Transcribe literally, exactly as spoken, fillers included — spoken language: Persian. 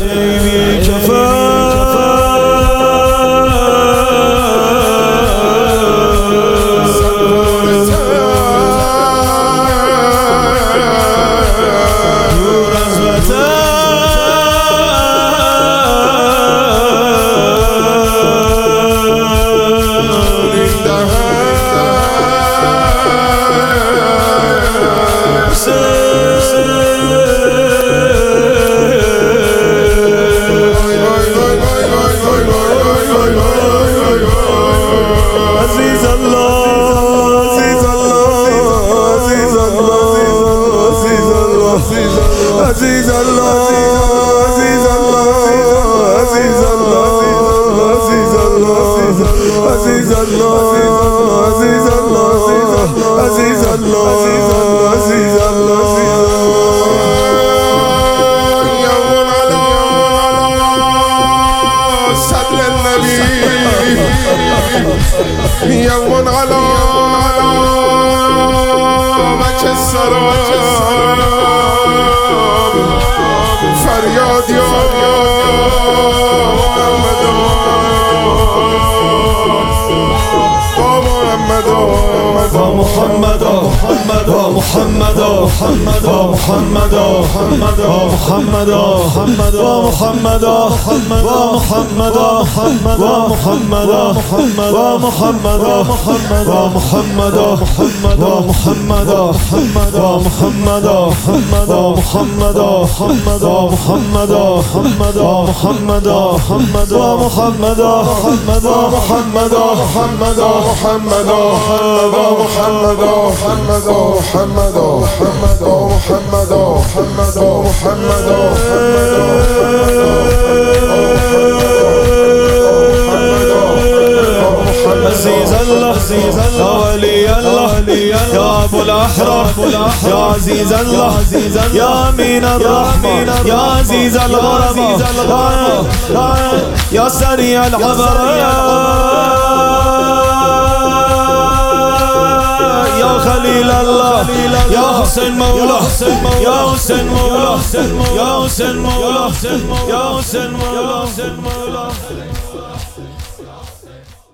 عيني كفى عزيز الله عزيز الله عزيز الله عزيز الله عزيز الله عزيز الله عزيز الله عزيز الله يوم على صدر النبي يوم على وجه السراب فریاد یا محمد با محمد محمد با محمد محمد با محمد محمد با محمد محمد با محمد محمد با محمد محمد با محمد محمد با محمد محمد با محمد محمد با محمد محمد با محمد محمد با محمد محمد با محمد محمد با محمد محمد با محمد محمد با محمد محمد محمد محمد محمد محمد محمد محمد محمد محمد عزيز الله يا ولي الله يا ابو الاحرار يا عزيز الله يا امين الرحمن يا عزيز الغرباء يا سريع العبر يا خليل الله يا حسين مولا يا حسين مولا يا حسين مولا يا حسين مولا